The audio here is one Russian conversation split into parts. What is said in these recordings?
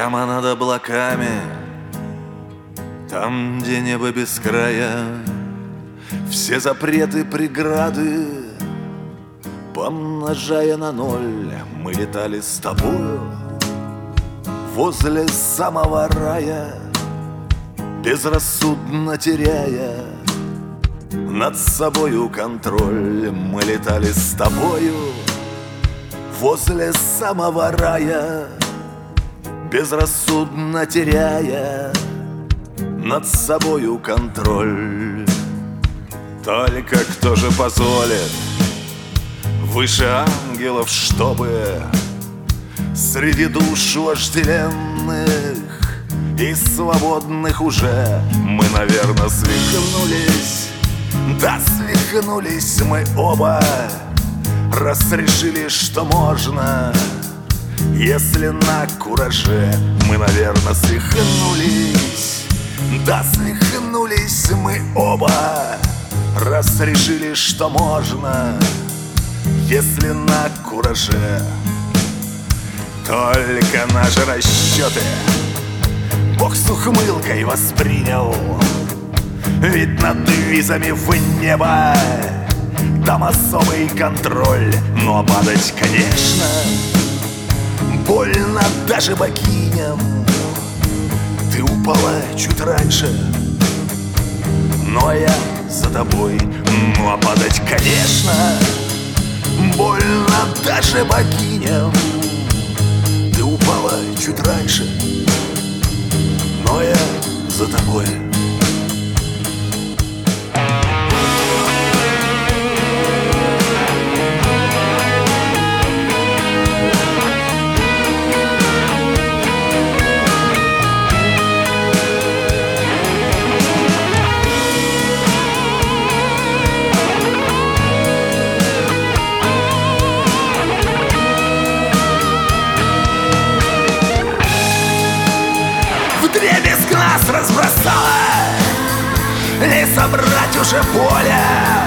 Прямо над облаками, там, где небо без края, все запреты, преграды помножая на ноль, мы летали с тобою возле самого рая, безрассудно теряя над собою контроль. Мы летали с тобою возле самого рая, безрассудно теряя над собою контроль. Только кто же позволит выше ангелов, чтобы среди душ вожделенных и свободных уже мы, наверное, свихнулись. Да, свихнулись мы оба, раз решили, что можно, если на кураже. Мы, наверное, свихнулись. Да, свихнулись мы оба, раз решили, что можно, если на кураже. Только наши расчеты Бог с ухмылкой воспринял, ведь над визами в небо там особый контроль. Ну а падать, конечно, больно даже богиням. Ты упала чуть раньше, но я за тобой. Ну а падать, конечно, больно даже богиням. Ты упала чуть раньше, но я за тобой. Вдребезг нас разбросала, не собрать уже поле.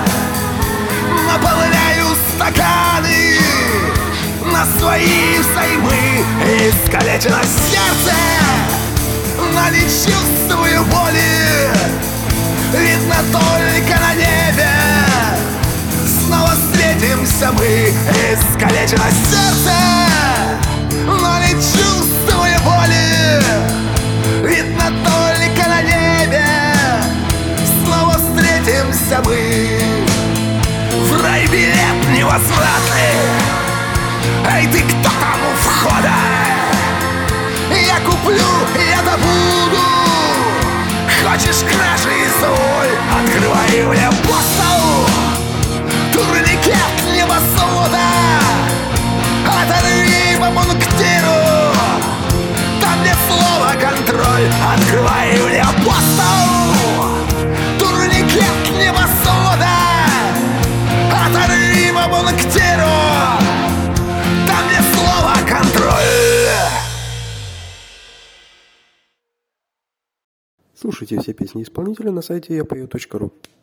Наполняю стаканы на свои взаймы, искалечено сердце, но не чувствую боли. Видно только на небе снова встретимся мы. Искалечено сердце, но не чувствую боли. Видно только на небе снова встретимся мы. В рай билет невозвратный. Эй, ты кто там у входа? Я куплю, я добуду. Хочешь кражи, изволь, открывай мне апостол. Турникет небосвода, оторви по пунктиру. Там где слово контроль, открывай мне апостол. Турникет небосвода, оторви по пунктиру. Там где слово контроль. Слушайте все песни исполнителя на сайте yapою.ru.